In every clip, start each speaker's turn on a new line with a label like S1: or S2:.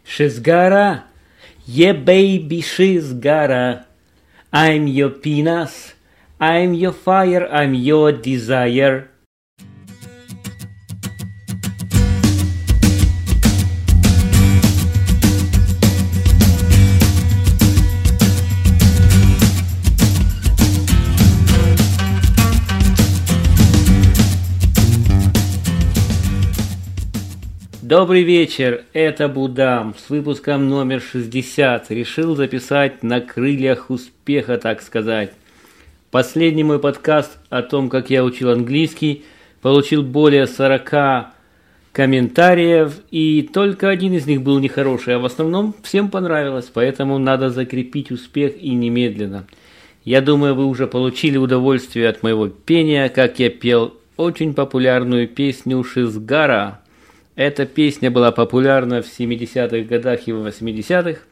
S1: She's gotta, yeah baby, she's gotta. I'm your penis, I'm your fire, I'm your desire. Добрый вечер, это Будам с выпуском номер 60. Решил записать на крыльях успеха, так сказать. Последний мой подкаст о том, как я учил английский, получил более 40 комментариев, и только один из них был нехороший, а в основном всем понравилось, поэтому надо закрепить успех и немедленно. Я думаю, вы уже получили удовольствие от моего пения, как я пел очень популярную песню «Шизгара». Эта песня была популярна в 70-х годах и в 80-х.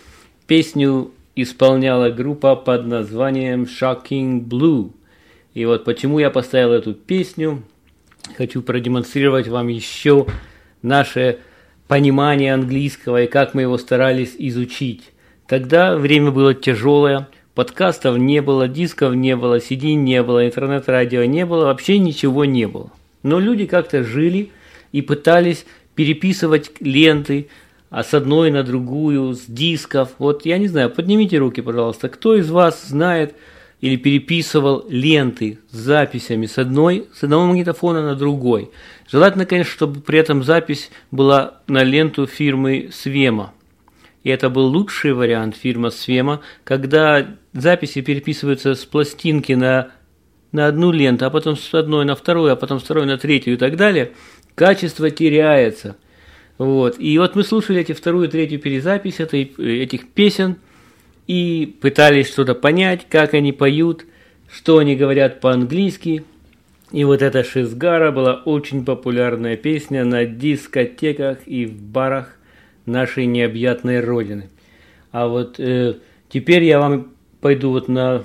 S1: Песню исполняла группа под названием Shocking Blue. И вот почему я поставил эту песню. Хочу продемонстрировать вам еще наше понимание английского и как мы его старались изучить. Тогда время было тяжелое, подкастов не было, дисков не было, CD не было, интернет-радио не было, вообще ничего не было. Но люди как-то жили и пытались переписывать ленты с одной на другую, с дисков. Вот я не знаю, поднимите руки, пожалуйста, кто из вас знает или переписывал ленты с записями с одного магнитофона на другой. Желательно, конечно, чтобы при этом запись была на ленту фирмы Свема. И это был лучший вариант фирмы Свема, когда записи переписываются с пластинки на одну ленту, а потом с одной на вторую, а потом с второй на третью и так далее. Качество теряется. Вот. И вот мы слушали вторую и третью перезапись этих песен и пытались что-то понять, как они поют, что они говорят по-английски. И вот эта «Шизгара» была очень популярная песня на дискотеках и в барах нашей необъятной родины. А вот теперь я вам пойду вот на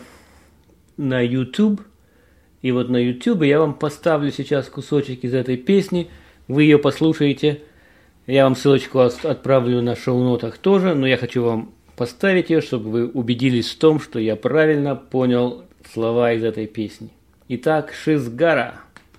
S1: YouTube. И вот на YouTube я вам поставлю сейчас кусочек из этой песни. Вы ее послушаете. Я вам ссылочку отправлю на шоу-нотах тоже. Но я хочу вам поставить ее, чтобы вы убедились в том, что я правильно понял слова из этой песни. Итак, «Шизгара».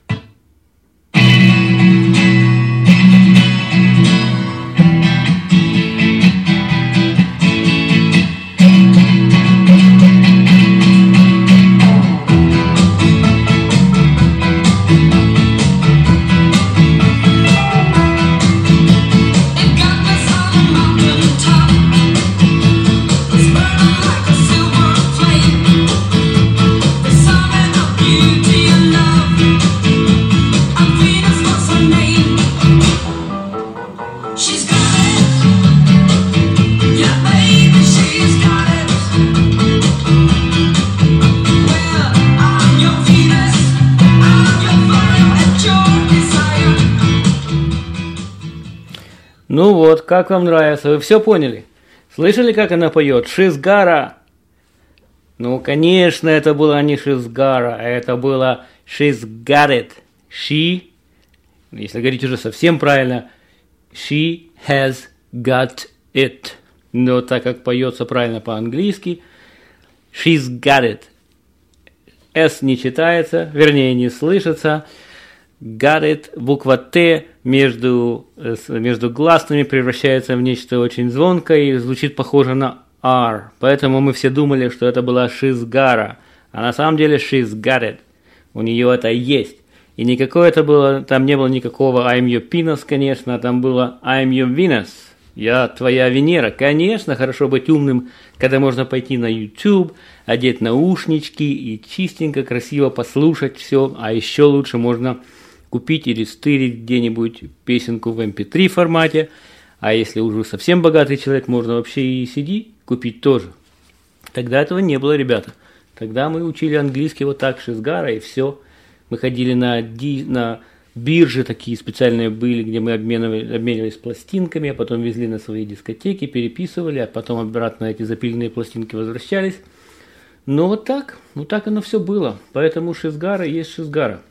S1: Ну вот, как вам нравится? Вы все поняли? Слышали, как она поет? «Шизгара». Ну, конечно, это было не «Шизгара», а это было «She's got it». She, если говорить уже совсем правильно, she has got it. Но так как поется правильно по-английски, she's got it. S не читается, вернее, не слышится. Got it, буква Т между гласными превращается в нечто очень звонкое и звучит похоже на R. Поэтому мы все думали, что это была «Шизгара». А на самом деле «She's got it». У нее это есть. И никакое это было, там не было никакого «I'm your penis», конечно, там было «I'm your Venus». Я твоя Венера. Конечно, хорошо быть умным, когда можно пойти на YouTube, одеть наушнички и чистенько, красиво послушать все. А еще лучше можно купить или стырить где-нибудь песенку в MP3 формате. А если уже совсем богатый человек, можно вообще и CD купить тоже. Тогда этого не было, ребята. Тогда мы учили английский вот так, «Шизгара», и все. Мы ходили на биржи, такие специальные были, где мы обменивались пластинками, а потом везли на свои дискотеки, переписывали, а потом обратно эти запиленные пластинки возвращались. Но вот так оно все было. Поэтому «Шизгара» есть «Шизгара».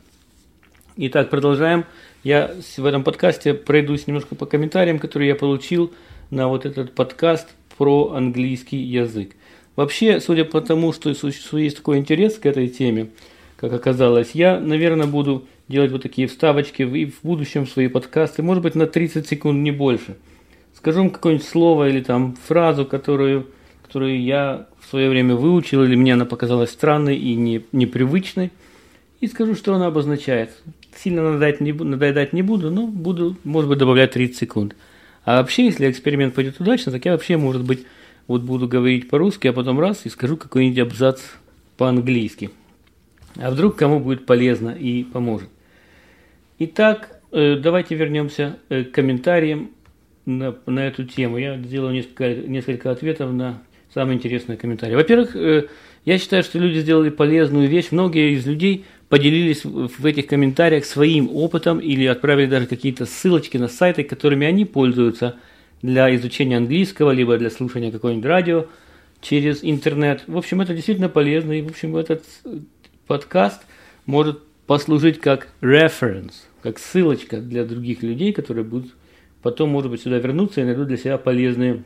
S1: Итак, продолжаем. Я в этом подкасте пройдусь немножко по комментариям, которые я получил на вот этот подкаст про английский язык. Вообще, судя по тому, что есть такой интерес к этой теме, как оказалось, я, наверное, буду делать вот такие вставочки и в будущем свои подкасты, может быть, на 30 секунд, не больше. Скажу вам какое-нибудь слово или там фразу, которую я в свое время выучил, или мне она показалась странной и непривычной, и скажу, что она обозначает. Сильно надоедать не буду, но буду, может быть, добавлять 30 секунд. А вообще, если эксперимент пойдет удачно, так я вообще, может быть, вот буду говорить по-русски, а потом раз и скажу какой-нибудь абзац по-английски. А вдруг кому будет полезно и поможет. Итак, давайте вернемся к комментариям на эту тему. Я сделаю несколько ответов на самые интересные комментарии. Во-первых, я считаю, что люди сделали полезную вещь. Многие из людей поделились в этих комментариях своим опытом или отправили даже какие-то ссылочки на сайты, которыми они пользуются для изучения английского, либо для слушания какого-нибудь радио через интернет. В общем, это действительно полезно. И, в общем, этот подкаст может послужить как reference, как ссылочка для других людей, которые будут потом, может быть, сюда вернуться и найдут для себя полезные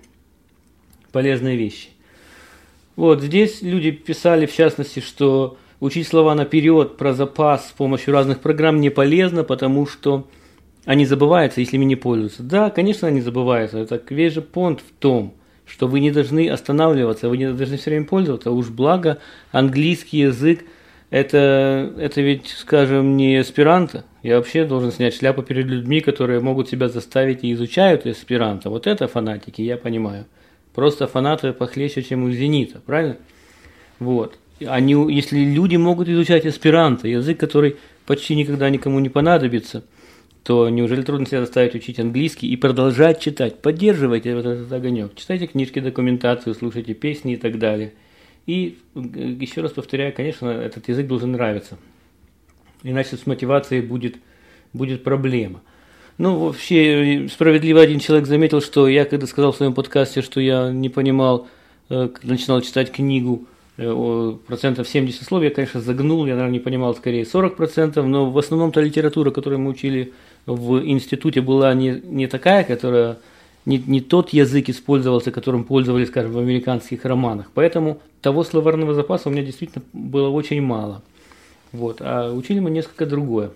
S1: вещи. Вот здесь люди писали, в частности, что учить слова наперед про запас с помощью разных программ не полезно, потому что они забываются, если ими не пользуются. Да, конечно, они забываются. Это весь же понт в том, что вы не должны останавливаться, вы не должны все время пользоваться. Уж благо, английский язык это ведь, скажем, не эсперанто. Я вообще должен снять шляпу перед людьми, которые могут себя заставить и изучают эсперанто. Вот это фанатики, я понимаю. Просто фанаты похлеще, чем у «Зенита», правильно? Вот. Если люди могут изучать эсперанто, язык, который почти никогда никому не понадобится, то неужели трудно себя заставить учить английский и продолжать читать? Поддерживайте вот этот огонек. Читайте книжки, документацию, слушайте песни и так далее. И еще раз повторяю, конечно, этот язык должен нравиться. Иначе с мотивацией будет проблема. Ну, вообще, справедливо один человек заметил, что я, когда сказал в своем подкасте, что я не понимал, начинал читать книгу, процентов 70 слов, я, конечно, загнул, я, наверное, не понимал скорее 40%, но в основном-то литература, которую мы учили в институте, была не такая, которая, не тот язык использовался, которым пользовались, скажем, в американских романах. Поэтому того словарного запаса у меня действительно было очень мало. Вот, а учили мы несколько другое.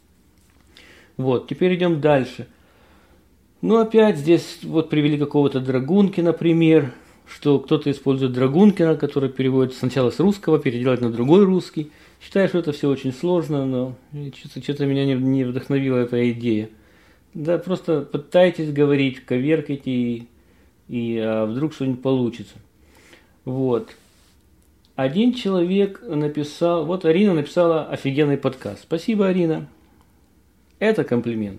S1: Вот, теперь идем дальше. Ну, опять здесь вот привели какого-то Драгункина, например, что кто-то использует Драгункина, который переводит сначала с русского, переделать на другой русский. Считаю, что это все очень сложно, но что-то меня не вдохновила эта идея. Да, просто пытайтесь говорить, коверкайте, а вдруг что-нибудь получится. Вот. Один человек написал, вот Арина написала офигенный подкаст. Спасибо, Арина. Это комплимент.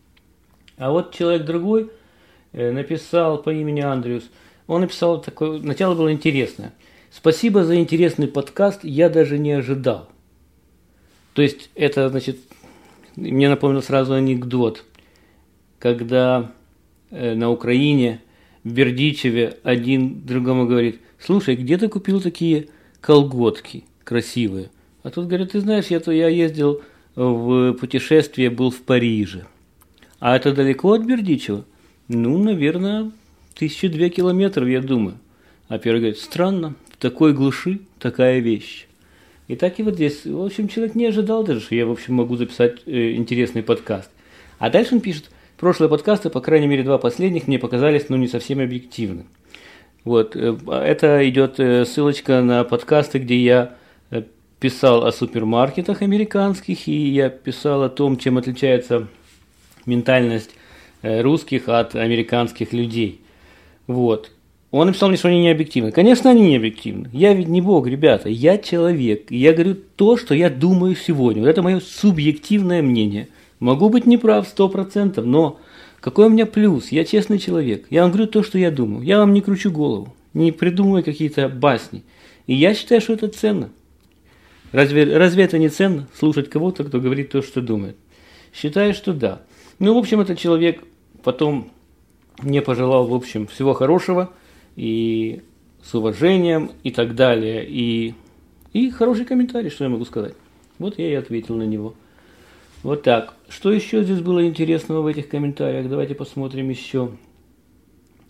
S1: А вот человек другой написал по имени Андреус. Он написал такое, начало было интересное. Спасибо за интересный подкаст, я даже не ожидал. То есть это, значит, мне напомнил сразу анекдот, когда на Украине, в Бердичеве, один другому говорит: слушай, где ты купил такие колготки красивые? А тут говорит: ты знаешь, я ездил в путешествие, был в Париже. А это далеко от Бердичева? Ну, наверное, 1002 километров, я думаю. А первый говорит: странно, в такой глуши такая вещь. И так и вот здесь. В общем, человек не ожидал даже, что я, в общем, могу записать интересный подкаст. А дальше он пишет: прошлые подкасты, по крайней мере, 2 последних, мне показались, не совсем объективны. Вот. Это идет ссылочка на подкасты, где я писал о супермаркетах американских, и я писал о том, чем отличается ментальность русских от американских людей. Вот. Он написал мне, что они не объективны. Конечно, они не объективны. Я ведь не бог, ребята, я человек. И я говорю то, что я думаю сегодня. Вот это мое субъективное мнение. Могу быть неправ 100%, но какой у меня плюс? Я честный человек. Я вам говорю то, что я думаю. Я вам не кручу голову, не придумываю какие-то басни. И я считаю, что это ценно. Разве это не ценно, слушать кого-то, кто говорит то, что думает? Считаю, что да. Ну, в общем, этот человек потом мне пожелал, в общем, всего хорошего, и с уважением, и так далее. И хороший комментарий, что я могу сказать. Вот я и ответил на него. Вот так. Что еще здесь было интересного в этих комментариях? Давайте посмотрим еще.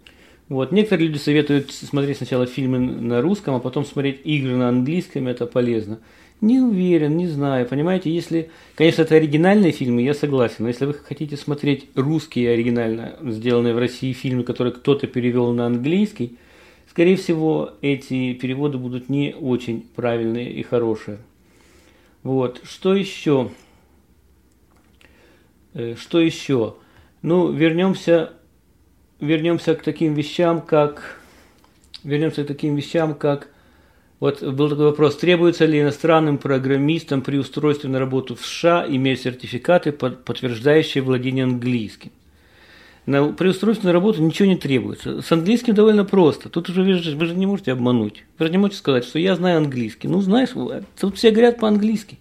S1: Вот. Некоторые люди советуют смотреть сначала фильмы на русском, а потом смотреть игры на английском, это полезно. Не уверен, не знаю, понимаете, если, конечно, это оригинальные фильмы, я согласен, но если вы хотите смотреть русские оригинально сделанные в России фильмы, которые кто-то перевел на английский, скорее всего, эти переводы будут не очень правильные и хорошие. Вот, что еще? Что еще? Ну, вернемся к таким вещам, как вот был такой вопрос, требуется ли иностранным программистам при устройстве на работу в США иметь сертификаты, подтверждающие владение английским? При устройстве на работу ничего не требуется. С английским довольно просто. Тут уже вы же не можете обмануть. Вы же не можете сказать, что я знаю английский. Ну, знаешь, тут все говорят по-английски.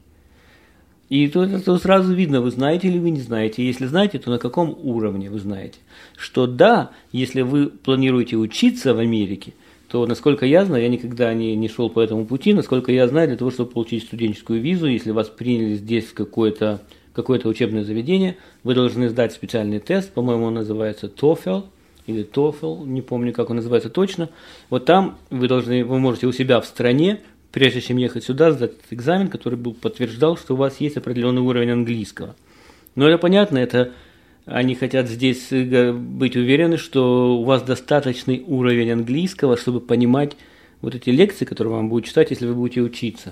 S1: И тут сразу видно, вы знаете или вы не знаете. Если знаете, то на каком уровне вы знаете. Что да, если вы планируете учиться в Америке, то, насколько я знаю, я никогда не шел по этому пути, насколько я знаю, для того, чтобы получить студенческую визу, если вас приняли здесь в какое-то учебное заведение, вы должны сдать специальный тест, по-моему, он называется TOEFL или TOEFL, не помню, как он называется точно. Вот там вы можете у себя в стране, прежде чем ехать сюда, сдать этот экзамен, который подтверждал, что у вас есть определенный уровень английского. Но это понятно, они хотят здесь быть уверены, что у вас достаточный уровень английского, чтобы понимать вот эти лекции, которые вам будут читать, если вы будете учиться.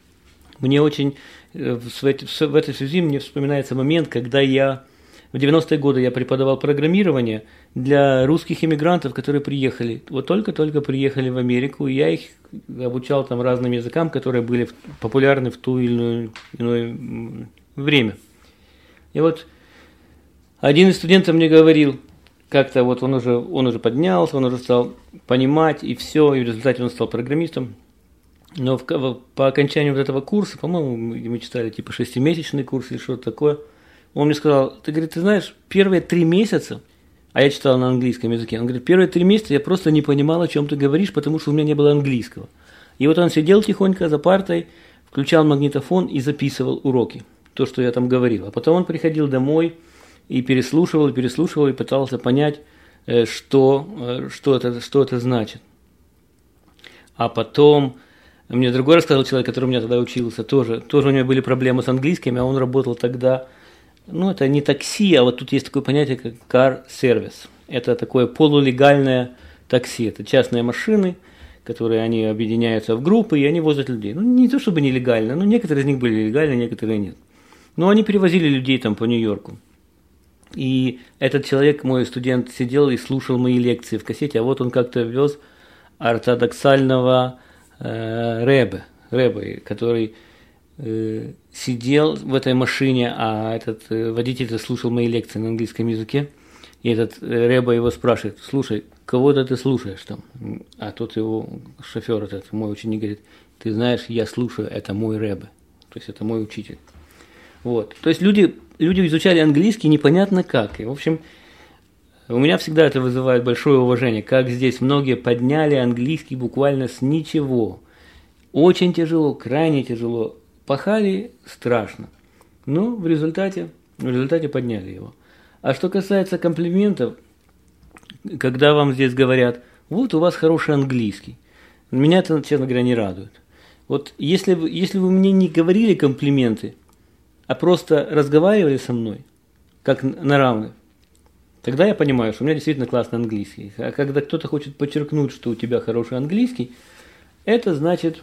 S1: Мне очень в этой связи мне вспоминается момент, когда в 90-е годы я преподавал программирование для русских иммигрантов, которые приехали, вот только-только приехали в Америку, и я их обучал там разным языкам, которые были популярны в ту или иное время. И вот один из студентов мне говорил, как-то вот он уже поднялся, он уже стал понимать, и все, и в результате он стал программистом. Но по окончанию вот этого курса, по-моему, мы читали типа 6-месячный курс или что-то такое, он мне сказал, ты знаешь, первые 3 месяца, а я читал на английском языке, он говорит, первые 3 месяца я просто не понимал, о чем ты говоришь, потому что у меня не было английского. И вот он сидел тихонько за партой, включал магнитофон и записывал уроки, то, что я там говорил. А потом он приходил домой и переслушивал, и пытался понять, что это значит. А потом мне другой рассказал человек, который у меня тогда учился, тоже у него были проблемы с английским, а он работал тогда, это не такси, а вот тут есть такое понятие, как car service. Это такое полулегальное такси, это частные машины, которые они объединяются в группы, и они возят людей. Не то чтобы нелегально, но некоторые из них были легальны, некоторые нет. Но они перевозили людей там по Нью-Йорку. И этот человек, мой студент, сидел и слушал мои лекции в кассете, а вот он как-то вез ортодоксального ребе, который сидел в этой машине, а этот водитель слушал мои лекции на английском языке, и этот ребе его спрашивает, слушай, кого-то ты слушаешь там? А тот его шофер, этот мой ученик, говорит, ты знаешь, я слушаю, это мой ребе, то есть это мой учитель. Вот. То есть люди изучали английский непонятно как. И, в общем, у меня всегда это вызывает большое уважение, как здесь многие подняли английский буквально с ничего. Очень тяжело, крайне тяжело. Пахали страшно. Но в результате подняли его. А что касается комплиментов, когда вам здесь говорят, вот у вас хороший английский, меня это, честно говоря, не радует. Вот если вы мне не говорили комплименты, а просто разговаривали со мной, как на равных, тогда я понимаю, что у меня действительно классный английский. А когда кто-то хочет подчеркнуть, что у тебя хороший английский, это значит,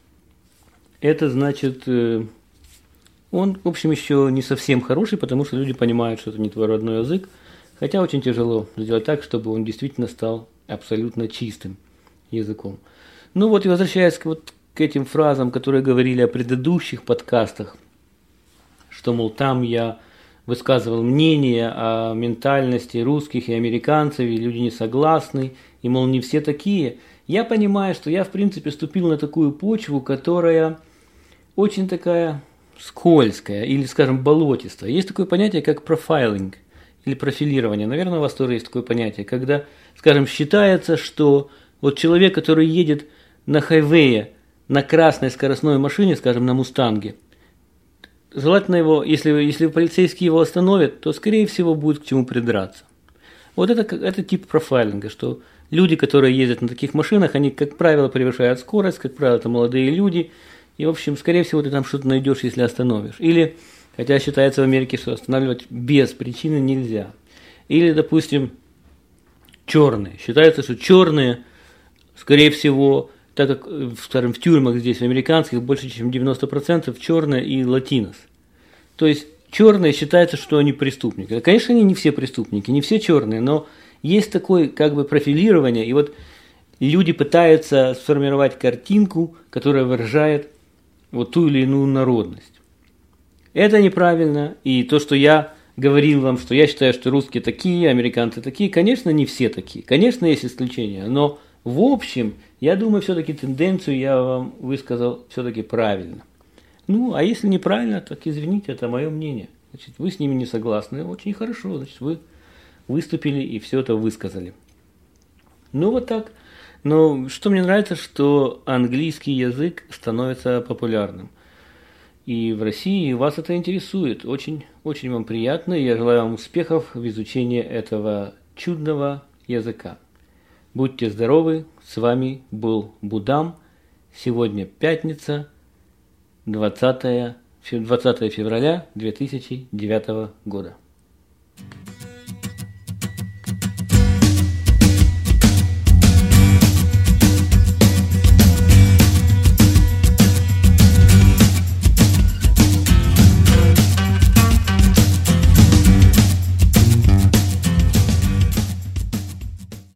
S1: он, в общем, еще не совсем хороший, потому что люди понимают, что это не твой родной язык, хотя очень тяжело сделать так, чтобы он действительно стал абсолютно чистым языком. Ну вот и возвращаясь к этим фразам, которые говорили о предыдущих подкастах, что, мол, там я высказывал мнение о ментальности русских и американцев, и люди не согласны, и, мол, не все такие. Я понимаю, что я, в принципе, ступил на такую почву, которая очень такая скользкая или, скажем, болотистая. Есть такое понятие, как профайлинг или профилирование. Наверное, у вас тоже есть такое понятие, когда, скажем, считается, что вот человек, который едет на хайвее на красной скоростной машине, скажем, на Мустанге, желательно его, если полицейские его остановят, то, скорее всего, будет к чему придраться. Вот это тип профайлинга, что люди, которые ездят на таких машинах, они, как правило, превышают скорость, как правило, это молодые люди, и, в общем, скорее всего, ты там что-то найдешь, если остановишь. Или, хотя считается в Америке, что останавливать без причины нельзя. Или, допустим, черные. Считается, что черные, скорее всего, так как, скажем, в тюрьмах здесь, в американских, больше чем 90% черные и латинос. То есть черные считается, что они преступники. Конечно, они не все преступники, не все черные, но есть такое как бы профилирование, и вот люди пытаются сформировать картинку, которая выражает вот ту или иную народность. Это неправильно, и то, что я говорил вам, что я считаю, что русские такие, американцы такие, конечно, не все такие, конечно, есть исключения, но в общем, я думаю, все-таки тенденцию я вам высказал все-таки правильно. Ну, а если неправильно, так извините, это мое мнение. Значит, вы с ними не согласны, очень хорошо, значит, вы выступили и все это высказали. Ну, вот так. Но что мне нравится, что английский язык становится популярным. И в России вас это интересует. Очень, очень вам приятно. И я желаю вам успехов в изучении этого чудного языка. Будьте здоровы. С вами был Будам. Сегодня пятница, 20 февраля 2009 года.